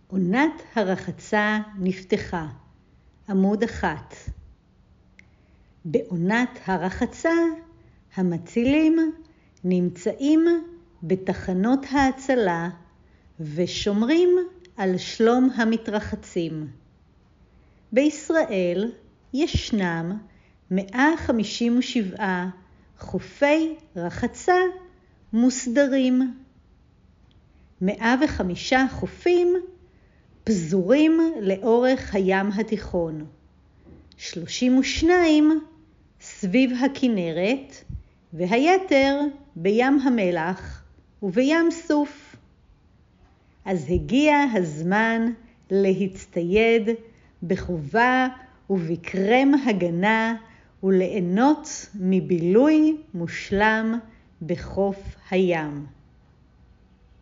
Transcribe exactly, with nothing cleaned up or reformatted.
עונת הרחצה נפתחה. עמוד אחת. בעונת הרחצה המצילים נמצאים בתחנות ההצלה ושומרים על שלום המתרחצים. בישראל ישנם מאה חמישים ושבעה חופי רחצה מוסדרים. מאה וחמישה חופים פזורים לאורך הים התיכון. שלושים ושניים סביב הכנרת והיתר בים המלח ובים סוף. אז הגיע הזמן להצטייד בחובה ובקרם הגנה וליהנות מבילוי מושלם בחוף הים.